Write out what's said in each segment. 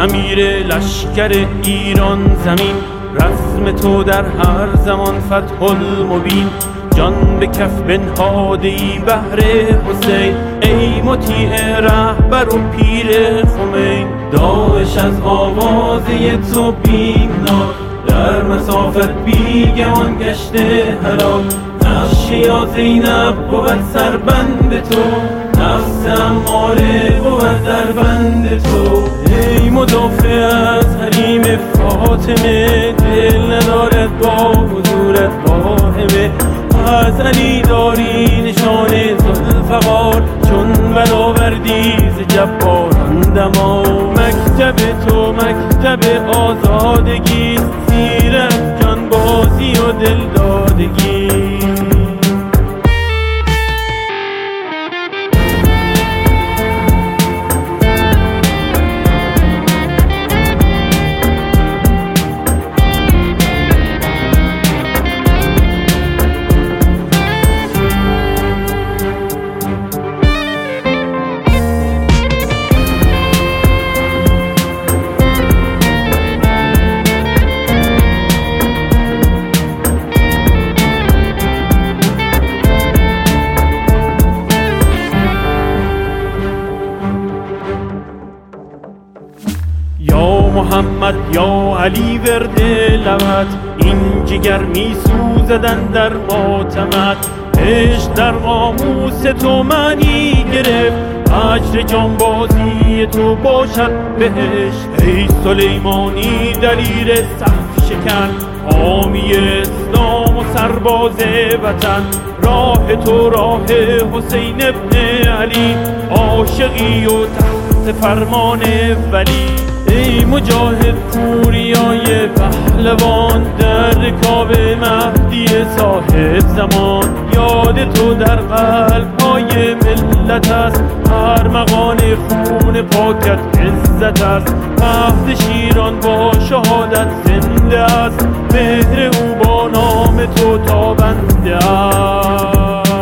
امیر لشکر ایران زمین، رسم تو در هر زمان فتح المبین. جان به کف بنهاده ای بهر حسین، ای مطیع رهبر و پیر خمین. داعش از آوازه تو بیمناک، در مسافت بیگمان گشته هلاک. نقش یا زینب بود سربند تو، نفس اماره بود در بند تو. ای مدافع از حریم فاطمه، دل ندارد با حضورت واهمه. از علی داری نشان ذوالفقار، چون برآوردی ز جباران دما. مکتب تو مکتب آزادگی، سیرت جان بازی و دلدادگی. محمد یا علی ورد لبت، این جگر می سوزدن در ماتمت. عشق در قاموس تو معنی گرفت، اجر جانبازی تو باشد بهشت. ای سلیمانی دلیر صف شکن، حامی اسلام و سرباز وطن. راه تو راه حسین ابن علی، عاشقی و تحت فرمان ولی. ای مجاهد پوریای پهلوان، در رکاب مهدی صاحب زمان. یاد تو در قلب‌های ملت است، ارمغان خون پاکت عزت است. مهد شیران با شهادت زنده است، مهر او با نام تو تابنده است.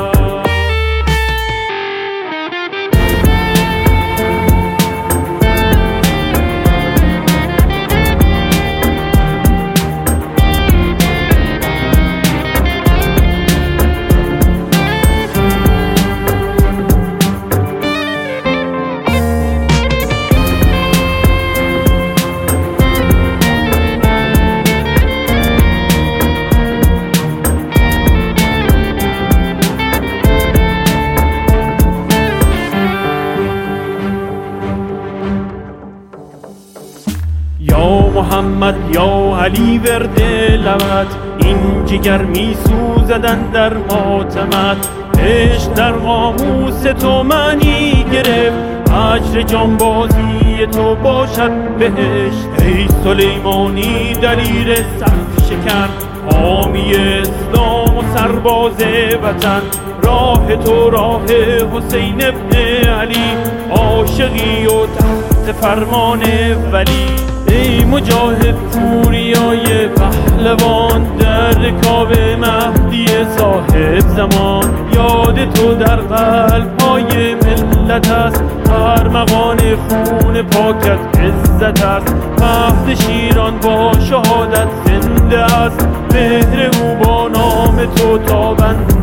محمد یا علی ورد لبت، این جگر می سوزدن در ماتمت. عشق در قاموس تو معنی گرفت، اجر جانبازی تو باشد بهشت. ای سلیمانی دلیر صف شکن، حامی اسلام و سرباز وطن. راه تو راه حسین ابن علی، عاشقی و تحت فرمان ولی. ای مجاهد پوریای پهلوان، در رکاب مهدی صاحب زمان. یاد تو در قلب‌های ملت است، ارمغان خون پاکت عزت است. مهد شیران با شهادت زنده است، مهر او با نام تو تابنده